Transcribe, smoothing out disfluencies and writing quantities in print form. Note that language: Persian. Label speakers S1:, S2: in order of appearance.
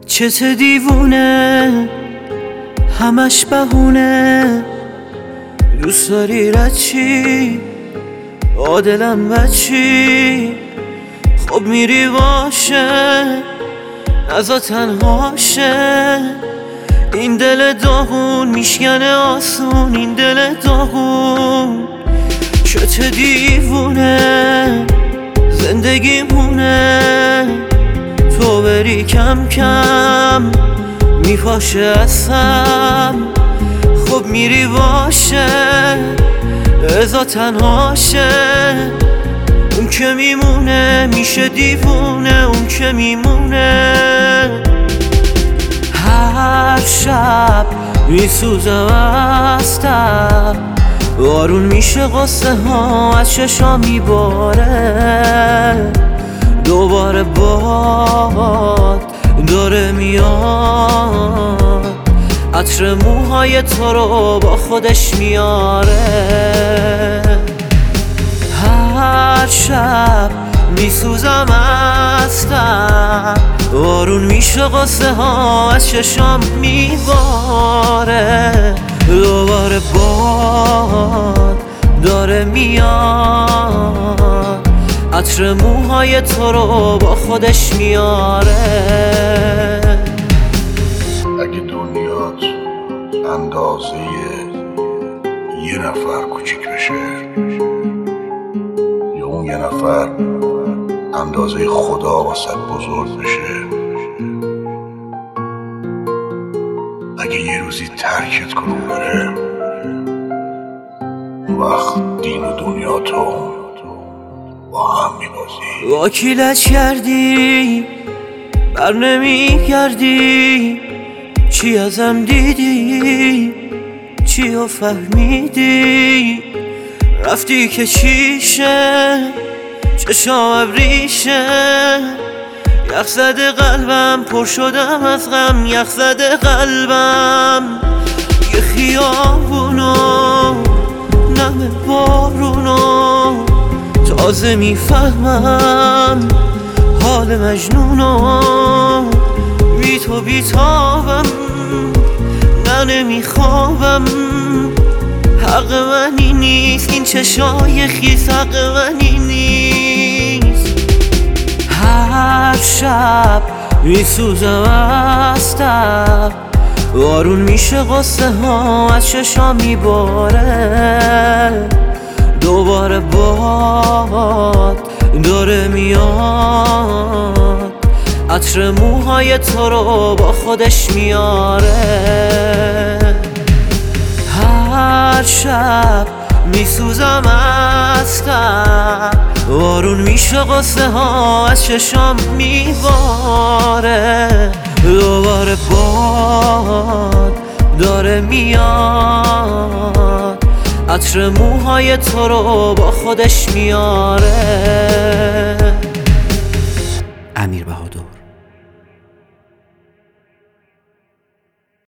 S1: چته دیوونه همش بهونه، دوست داری رد چی عادلم بچی، خب میری باشه نزا تنهاشه، این دل داغون میشکنه آسون، این دل داغون چته دیوونه زندگیمونه، تو بری کم کم میپاشه اصلا، خب میری باشه ازا تنهاشه، اون که میمونه میشه دیوونه، اون که میمونه. هر شب میسوزم از تب، بارون میشه قصه ها از چشام میباره، دوباره باد داره میاد، عطر موهای تو رو با خودش میاره. هر شب میسوزم از تب، بارون میشه قصه ها از چشام میباره، دوباره باد داره میاد، عطر موهای تو رو با خودش میاره.
S2: اگه دنیات اندازه یه نفر کوچیک بشه، یا اون یه نفر اندازه خدا واسه بزرگ بشه، اگه یه روزی ترکت کنون بره، اون وقت دین و دنیا تو با هم میبازی.
S1: وکیلت کردی بر نمیگردی، چی ازم دیدی چی فهمیدی، رفتی که چیشه چشام ابریشه، یخ زده قلبم پر شدم از غم، یخ زده قلبم، یه خیابونو نم بارونو، تازه میفهمم حال مجنونو، بی تو بیتابم نه نمیخوابم، حق منی نیست این چشای خیس، حق منی نیست. هر شب میسوزم از تب، بارون میشه قصه ها از چشام میباره، دوباره باد داره میاد، عطر موهای تو رو با خودش میاره. هر شب میسوزم از تب، بارون میشه قصه ها از چشام میباره، دوباره باد داره میاد، عطر موهای تو رو با خودش میاره.
S3: امیر بهادر.